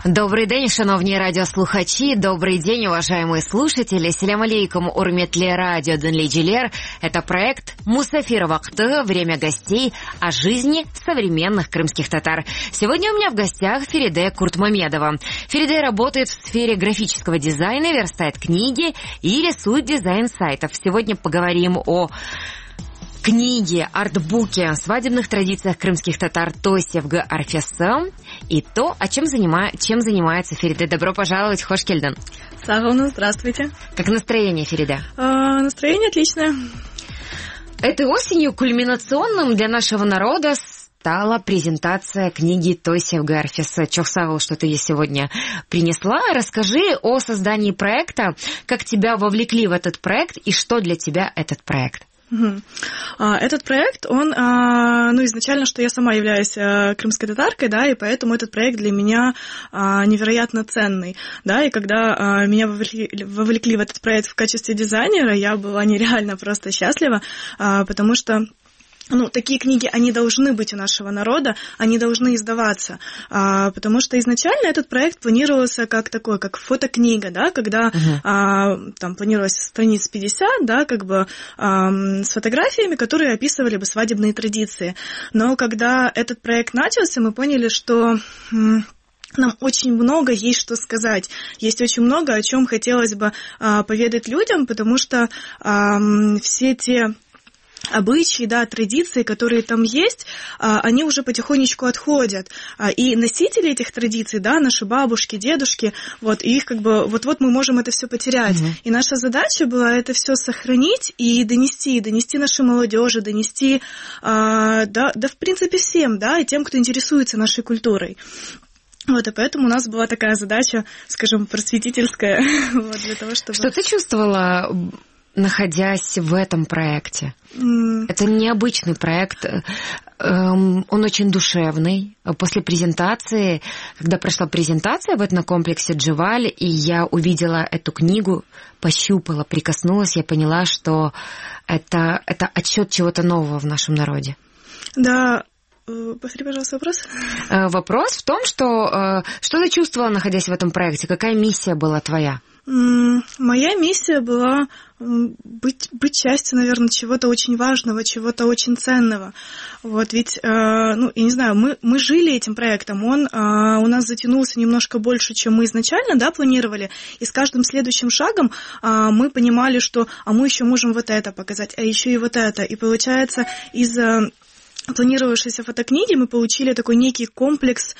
Добрий день, шановні радиослухачи, добрый день, уважаемые слушатели. Селям алейкум, урметли радио Денлиджилер. Это проект Мусафир Вакты, время гостей о жизни современных крымских татар. Сегодня у меня в гостях Фериде Куртмамедова. Фериде работает в сфере графического дизайна, верстает книги и рисует дизайн сайтов. Сегодня поговорим о книге, артбуке, свадебных традициях крымских татар Тойсевгы Арфесы и то, чем занимается Фериде. Добро пожаловать, хош келден. Сагуна, здравствуйте. Как настроение, Фериде? Настроение отличное. Этой осенью кульминационным для нашего народа стала презентация книги Тойсевгы Арфесы. Чохсагул, что ты ей сегодня принесла. Расскажи о создании проекта, как тебя вовлекли в этот проект и что для тебя этот проект. Этот проект, он, изначально, что я сама являюсь крымской татаркой, да, и поэтому этот проект для меня невероятно ценный, да, и когда меня вовлекли в этот проект в качестве дизайнера, я была нереально просто счастлива, потому что такие книги, они должны быть у нашего народа, они должны издаваться, потому что изначально этот проект планировался как фотокнига, да, когда там планировалось страниц 50, да, с фотографиями, которые описывали бы свадебные традиции. Но когда этот проект начался, мы поняли, что нам очень много есть что сказать, есть очень много, о чем хотелось бы поведать людям, потому что все те обычаи, да, традиции, которые там есть, они уже потихонечку отходят. И носители этих традиций, да, наши бабушки, дедушки, их вот мы можем это все потерять. И наша задача была это все сохранить и донести нашей молодежи, донести, в принципе, всем, да, и тем, кто интересуется нашей культурой. И поэтому у нас была такая задача, скажем, просветительская, для того, чтобы... Что ты чувствовала, находясь в этом проекте? Это необычный проект, он очень душевный. После презентации, когда прошла презентация в этнокомплексе Дживаль, и я увидела эту книгу, пощупала, прикоснулась, я поняла, что это отсчет чего-то нового в нашем народе. Да. Повтори, пожалуйста, вопрос. Вопрос в том, что ты чувствовала, находясь в этом проекте? Какая миссия была твоя? Моя миссия была быть частью, наверное, чего-то очень важного, чего-то очень ценного. Ведь, я не знаю, мы жили этим проектом, он у нас затянулся немножко больше, чем мы изначально, да, планировали, и с каждым следующим шагом мы понимали, что мы еще можем вот это показать, а еще и вот это. И получается, из планировавшейся фотокниги мы получили такой некий комплекс,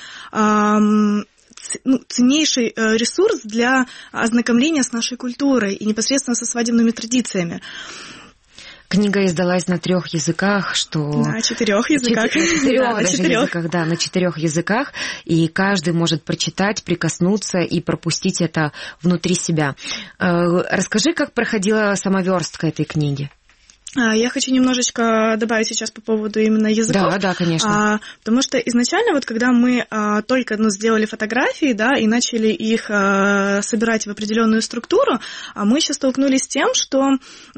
ценнейший ресурс для ознакомления с нашей культурой и непосредственно со свадебными традициями. Книга издалась на 3 языках, что... На 4 языках. На 4 языках, и каждый может прочитать, прикоснуться и пропустить это внутри себя. Расскажи, как проходила самоверстка этой книги? Я хочу немножечко добавить сейчас по поводу именно языков. Да, конечно. Потому что изначально, когда мы только сделали фотографии, да, и начали их собирать в определенную структуру, мы еще столкнулись с тем, что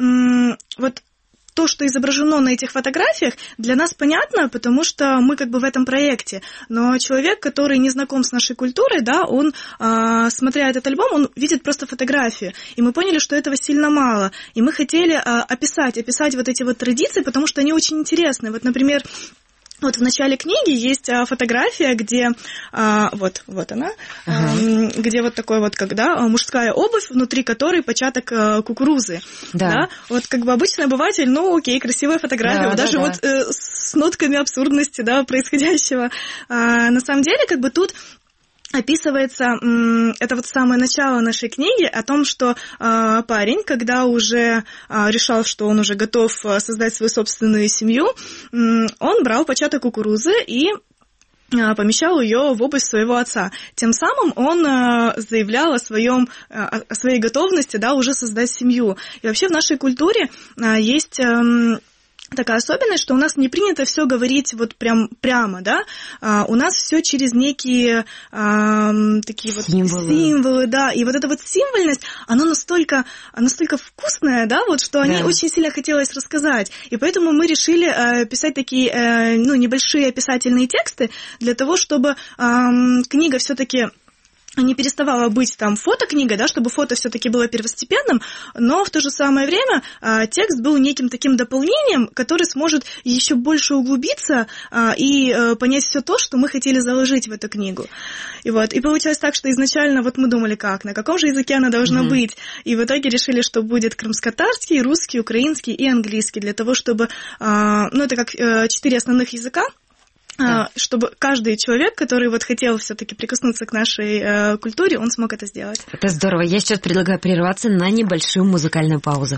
то, что изображено на этих фотографиях, для нас понятно, потому что мы в этом проекте. Но человек, который не знаком с нашей культурой, да, он, смотря этот альбом, он видит просто фотографию. И мы поняли, что этого сильно мало. И мы хотели описать вот эти традиции, потому что они очень интересны. Например, в начале книги есть фотография, где вот она, где такой когда мужская обувь, внутри которой початок кукурузы. Да. Обычный обыватель, окей, красивая фотография, даже с нотками абсурдности, да, происходящего. На самом деле, тут описывается это самое начало нашей книги о том, что парень, когда уже решал, что он уже готов создать свою собственную семью, он брал початок кукурузы и помещал ее в обувь своего отца. Тем самым он заявлял о своей готовности, да, уже создать семью. И вообще в нашей культуре есть такая особенность, что у нас не принято все говорить прямо, да, у нас все через некие такие символы, да, и эта символьность, она настолько вкусная, да, что о ней очень сильно хотелось рассказать, и поэтому мы решили писать такие, небольшие описательные тексты для того, чтобы книга все-таки не переставала быть там фотокнигой, да, чтобы фото все-таки было первостепенным, но в то же самое время текст был неким таким дополнением, который сможет еще больше углубиться и понять все то, что мы хотели заложить в эту книгу. И получилось так, что изначально мы думали, на каком же языке она должна быть, и в итоге решили, что будет крымскотарский, русский, украинский и английский, для того, чтобы, это как 4 основных языка, чтобы каждый человек, который хотел все-таки прикоснуться к нашей культуре, он смог это сделать. Это здорово. Я сейчас предлагаю прерваться на небольшую музыкальную паузу.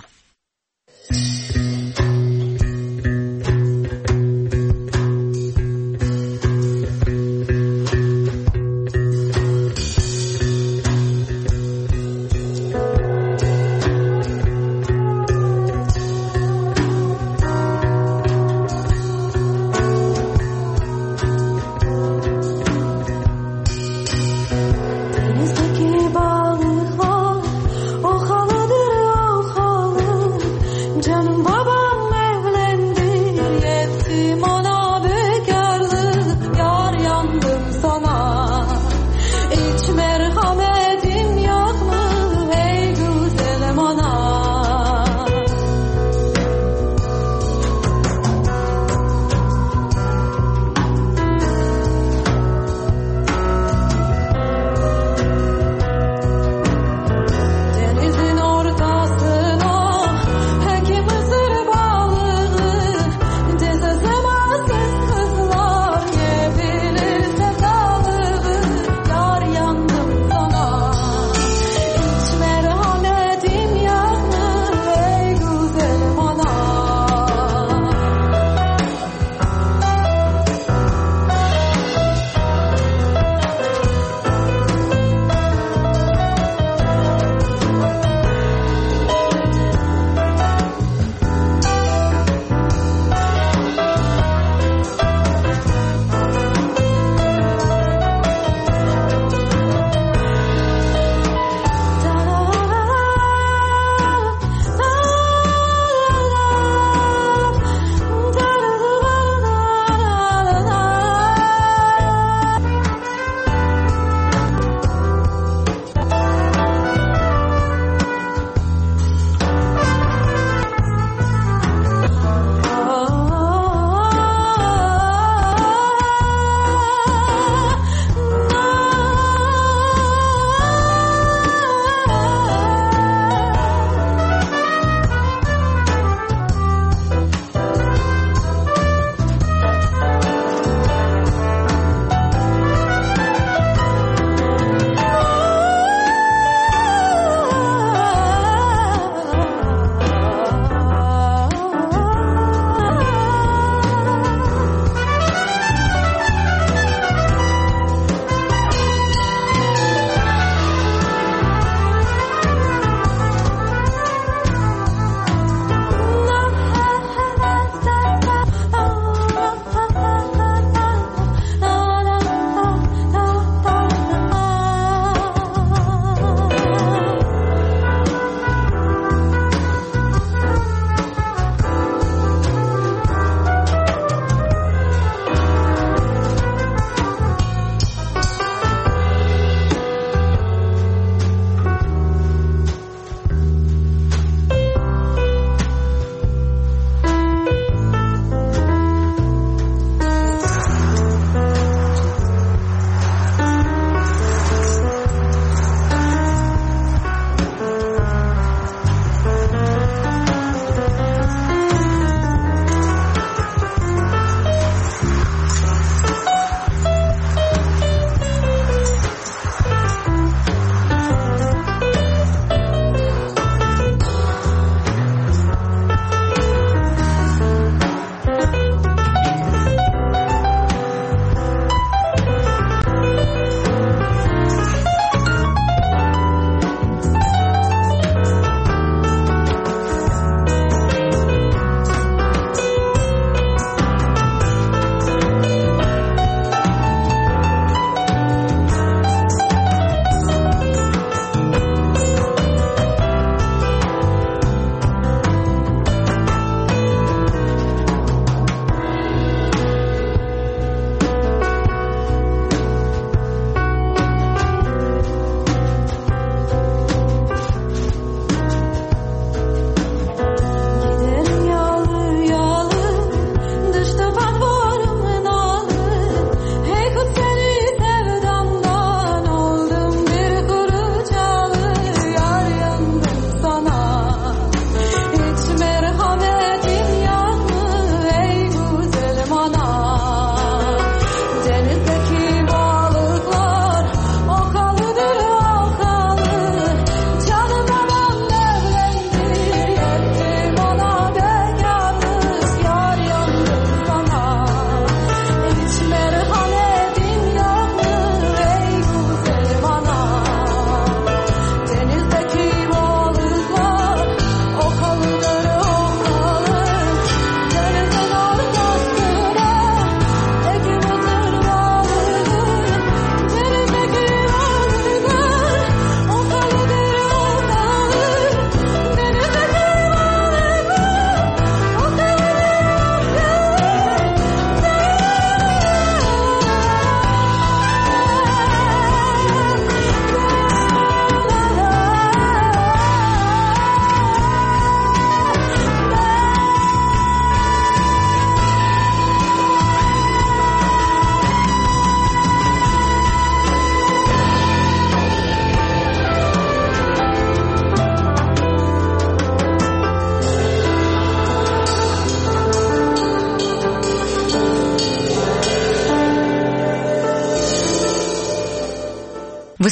Canım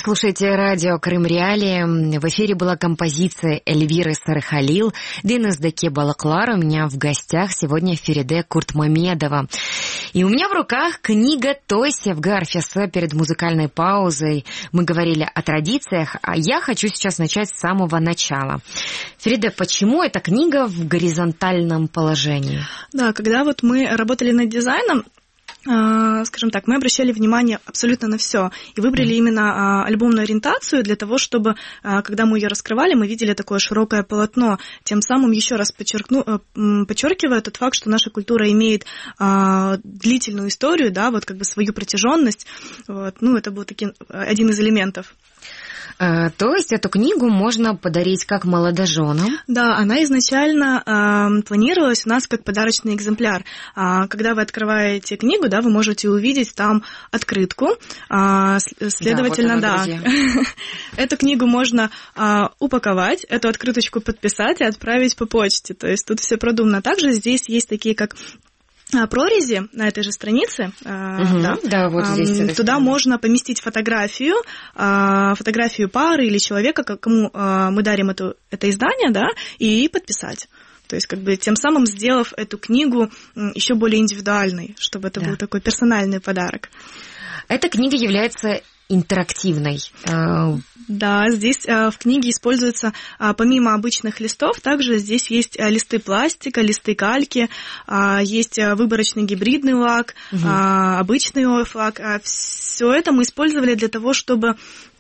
слушаете радио Крым Реалии. В эфире была композиция Эльвиры Сарыхалил, Дениздаке Балаклар. У меня в гостях сегодня Фериде Куртмамедова. И у меня в руках книга Тойсев Гарфиса. Перед музыкальной паузой мы говорили о традициях, а я хочу сейчас начать с самого начала. Фериде, почему эта книга в горизонтальном положении? Да, когда вот мы работали над дизайном, скажем так, мы обращали внимание абсолютно на все и выбрали именно альбомную ориентацию для того, чтобы, когда мы ее раскрывали, мы видели такое широкое полотно, тем самым еще раз подчеркивая тот факт, что наша культура имеет длительную историю, да, вот как бы свою протяженность. Вот. Ну, это был один из элементов. То есть эту книгу можно подарить как молодоженам? Да, она изначально планировалась у нас как подарочный экземпляр. Когда вы открываете книгу, да, вы можете увидеть там открытку. Следовательно, да, вот она, эту книгу можно упаковать, эту открыточку подписать и отправить по почте. То есть тут все продумано. Также здесь есть такие, как прорези на этой же странице, да, вот здесь. Туда можно поместить фотографию пары или человека, кому мы дарим это издание, да, и подписать. То есть, как бы, тем самым сделав эту книгу еще более индивидуальной, чтобы это был такой персональный подарок. Эта книга является интерактивной. Да, здесь в книге используется, помимо обычных листов, также здесь есть листы пластика, листы кальки, есть выборочный гибридный лак, обычный ОФ-лак. Все это мы использовали для того, чтобы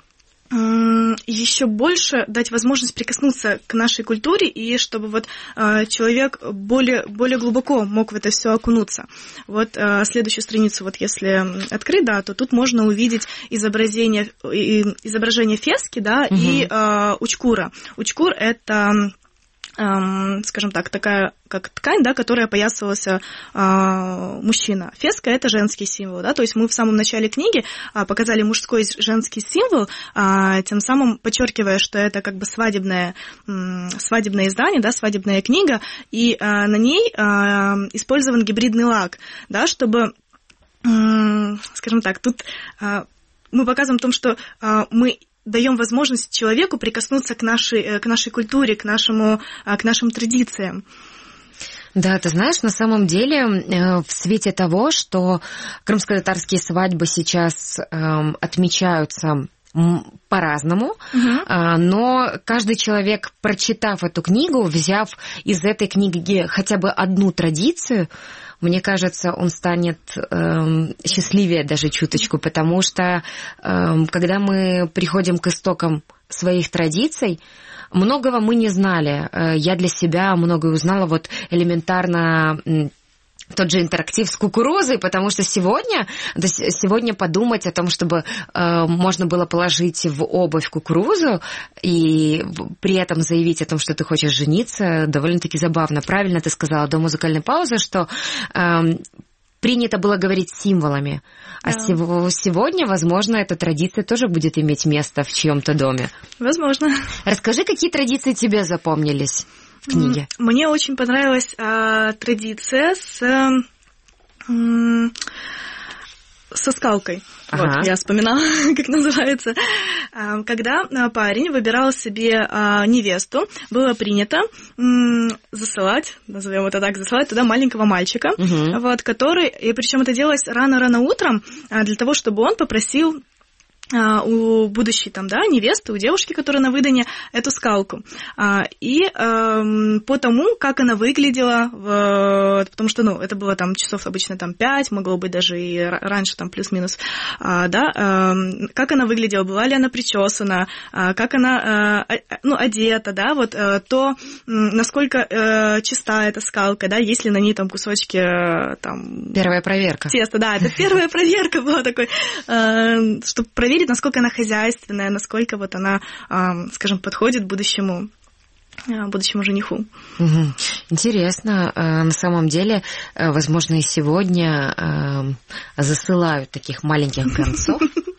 еще больше дать возможность прикоснуться к нашей культуре и чтобы вот человек более глубоко мог в это все окунуться. Вот следующую страницу, вот если открыть, да, то тут можно увидеть изображение фески, да, и учкура. Учкур — это, скажем так, такая как ткань, да, которая опоясывалась мужчина. Феска — это женский символ, да, то есть мы в самом начале книги показали мужской и женский символ, тем самым подчеркивая, что это как бы свадебное издание, да, свадебная книга, и на ней использован гибридный лак, да, чтобы, скажем так, тут мы показываем о том, что мы даем возможность человеку прикоснуться к нашей культуре, к нашим традициям. Да, ты знаешь, на самом деле, в свете того, что крымско-татарские свадьбы сейчас отмечаются по-разному, но каждый человек, прочитав эту книгу, взяв из этой книги хотя бы одну традицию, мне кажется, он станет счастливее даже чуточку, потому что когда мы приходим к истокам своих традиций, многого мы не знали. Я для себя многое узнала, вот элементарно тот же интерактив с кукурузой, потому что сегодня подумать о том, чтобы можно было положить в обувь кукурузу и при этом заявить о том, что ты хочешь жениться, довольно-таки забавно. Правильно ты сказала до музыкальной паузы, что принято было говорить символами. А сегодня, возможно, эта традиция тоже будет иметь место в чьем-то доме. Возможно. Расскажи, какие традиции тебе запомнились в книге? Мне очень понравилась традиция со скалкой. Вот, я вспоминала, как называется. Когда парень выбирал себе невесту, было принято засылать, назовем это так, засылать туда маленького мальчика, вот, который, и причем это делалось рано-рано утром, для того, чтобы он попросил у будущей там, да, невесты, у девушки, которая на выдане, эту скалку. И по тому, как она выглядела, потому что, это было там часов обычно там 5, могло быть даже и раньше, там плюс-минус, да, как она выглядела, была ли она причесана, как она, одета, да, вот, то, насколько чиста эта скалка, да, есть ли на ней там кусочки, там... Первая проверка. Теста, да, это первая проверка была такой, чтобы проверить, насколько она хозяйственная, насколько вот она, скажем, подходит будущему жениху. Интересно. На самом деле, возможно, и сегодня засылают таких маленьких гонцов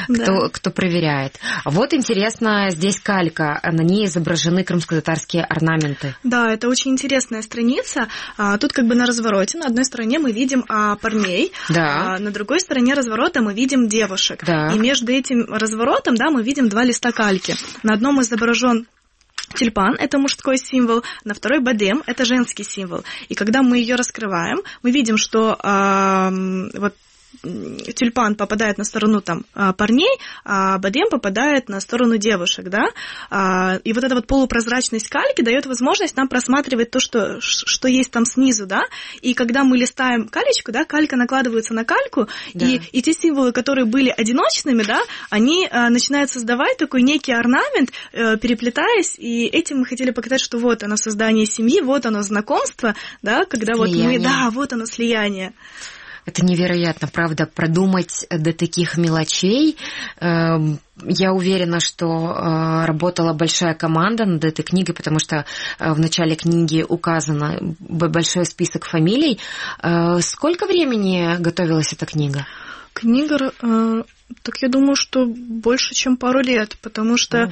кто проверяет. Вот интересно, здесь калька, на ней изображены крымско-татарские орнаменты. Да, это очень интересная страница. Тут как бы на развороте, на одной стороне мы видим парней, на другой стороне разворота мы видим девушек. И между этим разворотом, мы видим 2 листа кальки. На одном изображен тюльпан – это мужской символ, на второй бадем – это женский символ. И когда мы ее раскрываем, мы видим, что вот тюльпан попадает на сторону парней, а бадем попадает на сторону девушек, и вот эта вот полупрозрачность кальки дает возможность нам просматривать то, что есть там снизу, и когда мы листаем калечку, калька накладывается на кальку, и те символы, которые были одиночными, они начинают создавать такой некий орнамент, переплетаясь, и этим мы хотели показать, что вот оно создание семьи, вот оно знакомство, когда слияние. Вот мы, вот оно слияние. Это невероятно, правда, продумать до таких мелочей. Я уверена, что работала большая команда над этой книгой, потому что в начале книги указан большой список фамилий. Сколько времени готовилась эта книга? Книга, так я думаю, что больше, чем пару лет, потому что,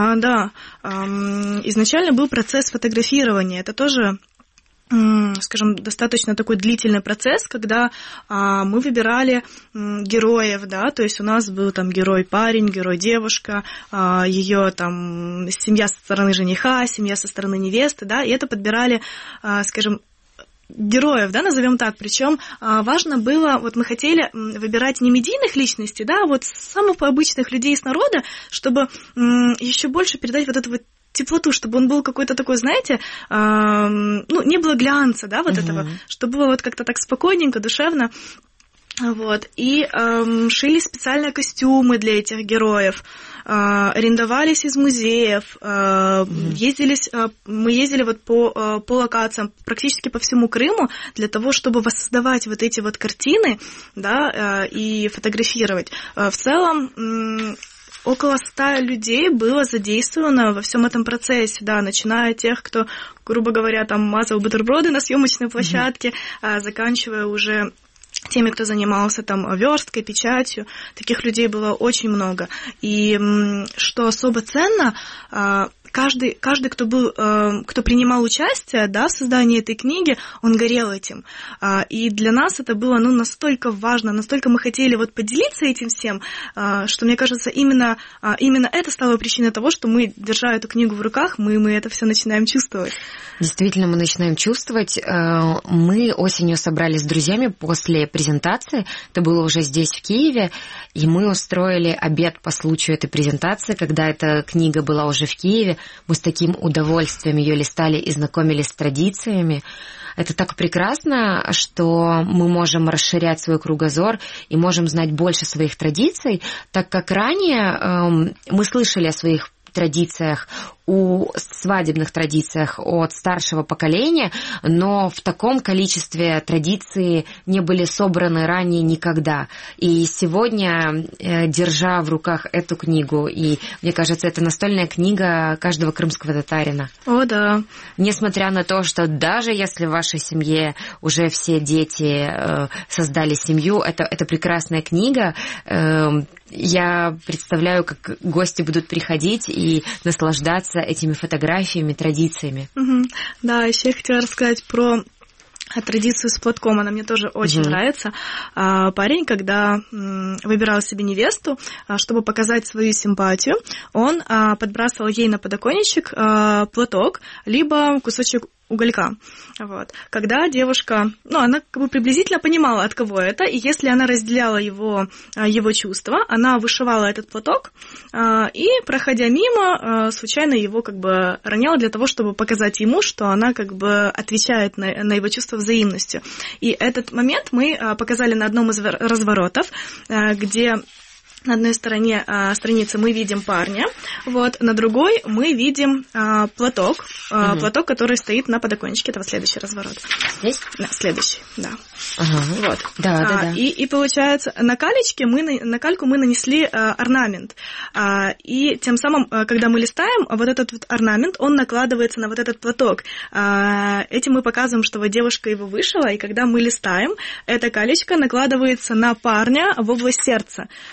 изначально был процесс фотографирования. Это тоже, скажем, достаточно такой длительный процесс, когда мы выбирали героев, то есть у нас был герой парень, герой девушка, ее семья со стороны жениха, семья со стороны невесты, и это подбирали, скажем, героев, назовем так, причем важно было, вот мы хотели выбирать не медийных личностей, вот самых обычных людей с народа, чтобы еще больше передать вот эту вот теплоту, чтобы он был какой-то такой, знаете, не было глянца, этого, чтобы было вот как-то так спокойненько, душевно. И шили специальные костюмы для этих героев, арендовались из музеев, мы ездили по локациям, практически по всему Крыму, для того, чтобы воссоздавать вот эти вот картины, и фотографировать. В целом, около 100 людей было задействовано во всем этом процессе, начиная от тех, кто, грубо говоря, мазал бутерброды на съемочной площадке, заканчивая уже теми, кто занимался версткой, печатью. Таких людей было очень много. И что особо ценно, каждый, кто принимал участие, в создании этой книги, он горел этим. И для нас это было, настолько важно, настолько мы хотели поделиться этим всем, что, мне кажется, именно это стало причиной того, что мы, держа эту книгу в руках, мы это все начинаем чувствовать. Действительно, мы начинаем чувствовать. Мы осенью собрались с друзьями после презентации, это было уже здесь, в Киеве, и мы устроили обед по случаю этой презентации, когда эта книга была уже в Киеве. Мы с таким удовольствием ее листали и знакомились с традициями. Это так прекрасно, что мы можем расширять свой кругозор и можем знать больше своих традиций, так как ранее мы слышали о своих традициях, о свадебных традициях от старшего поколения, но в таком количестве традиции не были собраны ранее никогда. И сегодня, держа в руках эту книгу, и мне кажется, это настольная книга каждого крымского татарина. О, да. Несмотря на то, что даже если в вашей семье уже все дети создали семью, это прекрасная книга. Я представляю, как гости будут приходить и наслаждаться этими фотографиями, традициями. Да, еще я хотела рассказать про традицию с платком, она мне тоже очень нравится. Парень, когда выбирал себе невесту, чтобы показать свою симпатию, он подбрасывал ей на подоконничек платок, либо кусочек уголька. Когда девушка, она приблизительно понимала, от кого это, и если она разделяла его чувства, она вышивала этот платок и, проходя мимо, случайно его роняла для того, чтобы показать ему, что она отвечает на его чувства взаимностью. И этот момент мы показали на одном из разворотов, где на одной стороне страницы мы видим парня, на другой мы видим платок, платок, который стоит на подоконничке. Это следующий разворот. Здесь? Да, следующий, да. Да. И получается, на кальку мы нанесли орнамент. И тем самым, когда мы листаем, вот этот орнамент, он накладывается на вот этот платок. Этим мы показываем, что девушка его вышила, и когда мы листаем, эта калечка накладывается на парня в область сердца. То есть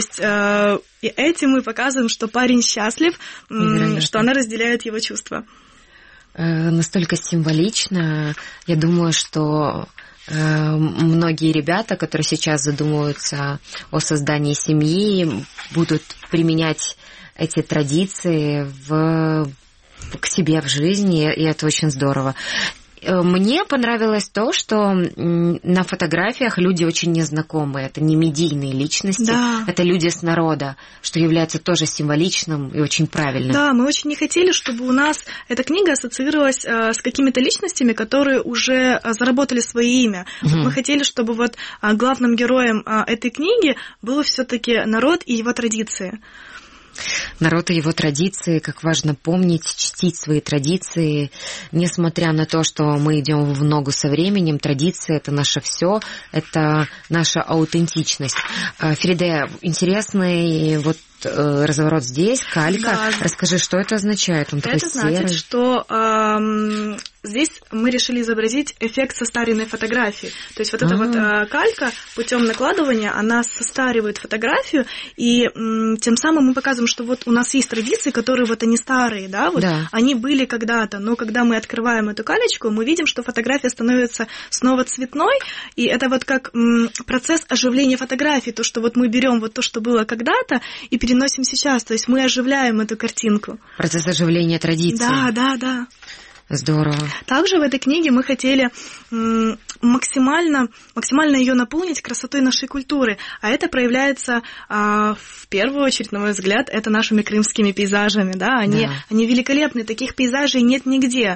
есть и этим мы показываем, что парень счастлив, что она разделяет его чувства. Настолько символично. Я думаю, что многие ребята, которые сейчас задумываются о создании семьи, будут применять эти традиции к себе в жизни, и это очень здорово. Мне понравилось то, что на фотографиях люди очень незнакомые. Это не медийные личности, да. Это люди с народа, что является тоже символичным и очень правильным. Да, мы очень не хотели, чтобы у нас эта книга ассоциировалась с какими-то личностями, которые уже заработали свое имя. Угу. Мы хотели, чтобы вот главным героем этой книги был все-таки народ и его традиции. Народ и его традиции, как важно помнить, чтить свои традиции, несмотря на то, что мы идем в ногу со временем, традиции — это наше все, это наша аутентичность. Фериде, интересный вот разворот здесь, калька. Да. Расскажи, что это означает? Он такой серый. Это значит, что здесь мы решили изобразить эффект состаренной фотографии. То есть вот эта вот калька путем накладывания, она состаривает фотографию, и тем самым мы показываем, что вот у нас есть традиции, которые вот они старые, да, вот да. Они были когда-то, но когда мы открываем эту калечку, мы видим, что фотография становится снова цветной, и это вот как процесс оживления фотографии, то, что вот мы берем вот то, что было когда-то, и переносим сейчас, то есть мы оживляем эту картинку. Процесс оживления традиции. Да. Здорово. Также в этой книге мы хотели максимально ее наполнить красотой нашей культуры, а это проявляется в первую очередь, на мой взгляд, это нашими крымскими пейзажами, да, они великолепны, таких пейзажей нет нигде,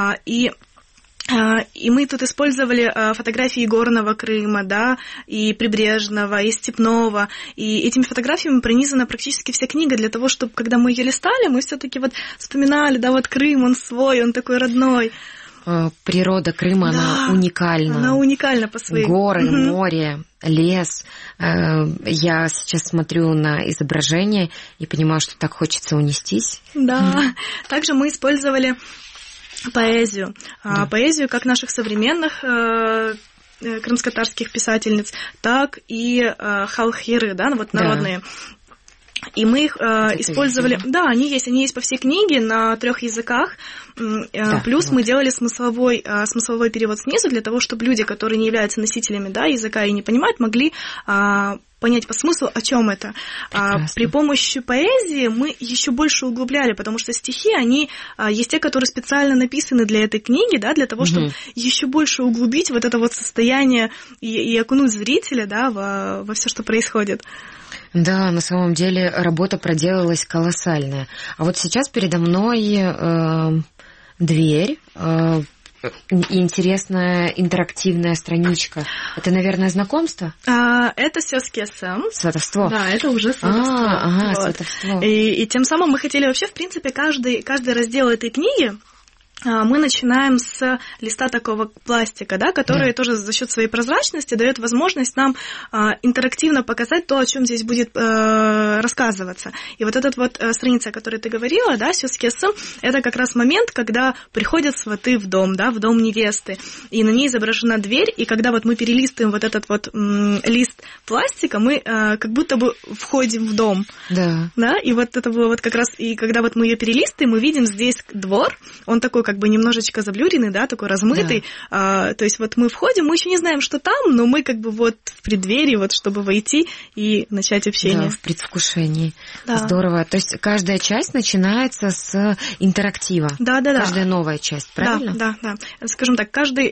и мы тут использовали фотографии горного Крыма, да, и прибрежного, и степного, и этими фотографиями пронизана практически вся книга для того, чтобы, когда мы ее листали, мы все-таки вот вспоминали, да, вот Крым, он свой, он такой родной. Природа Крыма, да, она уникальна. Она уникальна по своей. Горы, море, лес. Я сейчас смотрю на изображение и понимаю, что так хочется унестись. Да, также мы использовали поэзию. Да. Поэзию как наших современных крымско-татарских писательниц, так и халхиры, да, вот народные. Да. И мы их использовали. Да, они есть по всей книге на 3 языках. Да, плюс вот. Мы делали смысловой перевод снизу для того, чтобы люди, которые не являются носителями, да, языка и не понимают, могли понять по смыслу, о чем это. При помощи поэзии мы еще больше углубляли, потому что стихи, они есть те, которые специально написаны для этой книги, да, для того, чтобы еще больше углубить вот это вот состояние и окунуть зрителя, да, во все, что происходит. Да, на самом деле работа проделалась колоссальная. А вот сейчас передо мной дверь, интересная интерактивная страничка. Это, наверное, знакомство? Это сёски-СМ. Сватовство. Да, это уже сватовство. Вот. Сватовство. И тем самым мы хотели вообще, в принципе, каждый раздел этой книги мы начинаем с листа такого пластика, да, который тоже за счет своей прозрачности дает возможность нам интерактивно показать то, о чем здесь будет рассказываться. И вот эта вот страница, о которой ты говорила, да, сёски-СМ, это как раз момент, когда приходят сваты в дом, да, в дом невесты, и на ней изображена дверь, и когда вот мы перелистываем вот этот вот лист пластика, мы как будто бы входим в дом. Да. Да, и вот это было вот как раз, и когда вот мы ее перелистываем, мы видим здесь двор, он такой как бы немножечко заблюренный, да, такой размытый. Да. То есть вот мы входим, мы еще не знаем, что там, но мы как бы вот в преддверии, вот чтобы войти и начать общение. Да, в предвкушении. Да. Здорово. То есть каждая часть начинается с интерактива. Да. Каждая новая часть, правильно? Да. Скажем так, каждый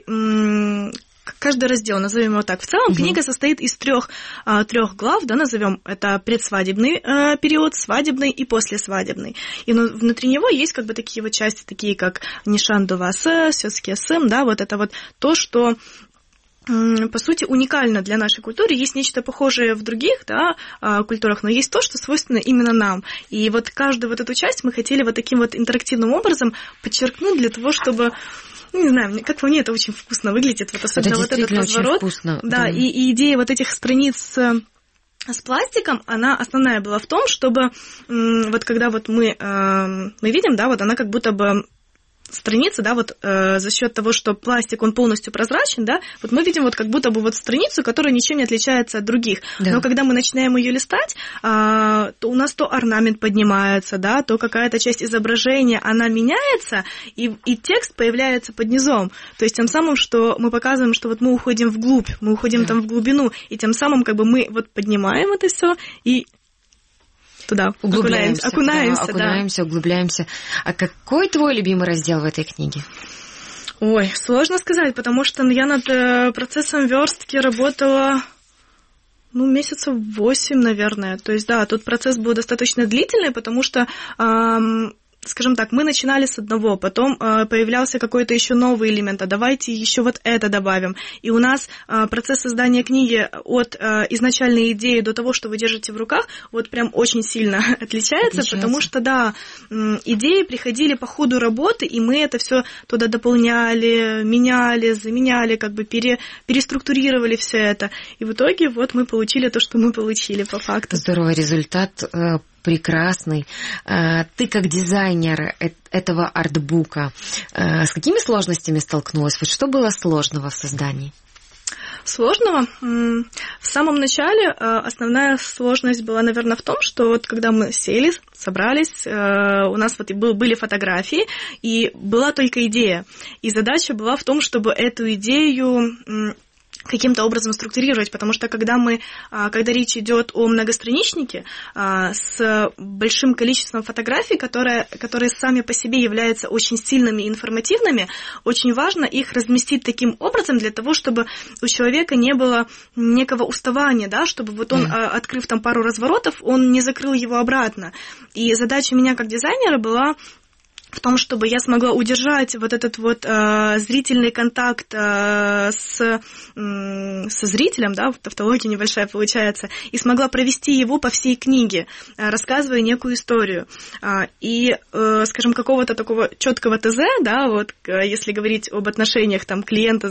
раздел, назовем его так. В целом книга состоит из трех глав, да, назовем это предсвадебный период, свадебный и послесвадебный. И внутри него есть как бы такие вот части, такие как Нишан Дувасе, Сёски-СМ, да, вот это вот то, что по сути, уникально для нашей культуры. Есть нечто похожее в других, да, культурах, но есть то, что свойственно именно нам. И вот каждую вот эту часть мы хотели вот таким вот интерактивным образом подчеркнуть для того, чтобы... Не знаю, как по мне, это очень вкусно выглядит, вот особенно вот этот разворот. Вкусно, да, и идея вот этих страниц с пластиком, она основная была в том, чтобы вот когда вот мы видим, да, вот она как будто бы страницы, да, вот за счет того, что пластик, он полностью прозрачен, да, вот мы видим вот как будто бы вот страницу, которая ничем не отличается от других. Да. Но когда мы начинаем ее листать, то у нас то орнамент поднимается, да, то какая-то часть изображения, она меняется, и текст появляется под низом. То есть тем самым, что мы показываем, что вот мы уходим вглубь, мы уходим там в глубину, и тем самым как бы мы вот поднимаем это все и туда окунаемся, углубляемся. А какой твой любимый раздел в этой книге? Ой, сложно сказать, потому что я над процессом верстки работала, месяцев 8, наверное. То есть, да, тут процесс был достаточно длительный, потому что скажем так, мы начинали с одного, потом появлялся какой-то еще новый элемент, а давайте еще вот это добавим. И у нас процесс создания книги от изначальной идеи до того, что вы держите в руках, вот прям очень сильно отличается, потому что, да, идеи приходили по ходу работы, и мы это все туда дополняли, меняли, заменяли, как бы переструктурировали все это. И в итоге вот мы получили то, что мы получили по факту. Здорово, результат прекрасный. Ты как дизайнер этого артбука с какими сложностями столкнулась? Вот что было сложного в создании? Сложного? В самом начале основная сложность была, наверное, в том, что вот когда мы сели, собрались, у нас вот были фотографии, и была только идея. И задача была в том, чтобы эту идею каким-то образом структурировать, потому что когда речь идет о многостраничнике с большим количеством фотографий, которые сами по себе являются очень сильными и информативными, очень важно их разместить таким образом для того, чтобы у человека не было некого уставания, да, чтобы вот он, открыв там пару разворотов, он не закрыл его обратно. И задача меня как дизайнера была в том, чтобы я смогла удержать вот этот вот зрительный контакт со зрителем, да, тавтология небольшая получается, и смогла провести его по всей книге, рассказывая некую историю. И, скажем, какого-то такого четкого ТЗ, да, вот если говорить об отношениях там клиента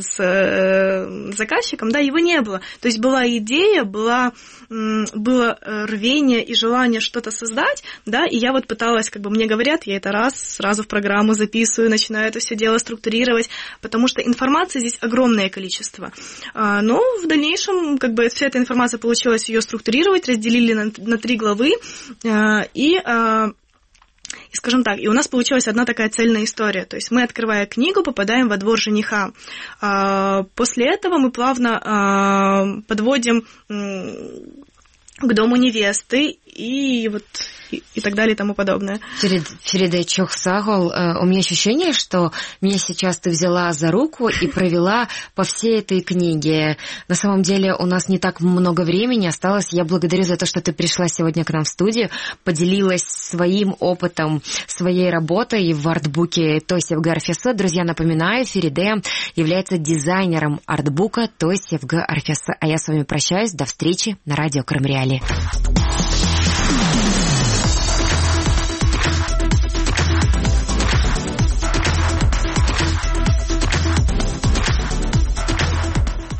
с заказчиком, да, его не было. То есть была идея, было рвение и желание что-то создать, да, и я вот пыталась, как бы мне говорят, я это сразу в программу записываю, начинаю это все дело структурировать, потому что информации здесь огромное количество. Но в дальнейшем, как бы, вся эта информация получилось ее структурировать, разделили на 3 главы, и, скажем так, и у нас получилась одна такая цельная история. То есть мы, открывая книгу, попадаем во двор жениха. После этого мы плавно подводим к дому невесты и вот и так далее и тому подобное. Фериде Чохсагол, у меня ощущение, что меня сейчас ты взяла за руку и провела по всей этой книге. На самом деле у нас не так много времени осталось. Я благодарю за то, что ты пришла сегодня к нам в студию, поделилась своим опытом, своей работой в артбуке Той Севге Арфесы. Друзья, напоминаю, Фериде является дизайнером артбука Той Севге Арфесы. А я с вами прощаюсь. До встречи на радио Крым Реали.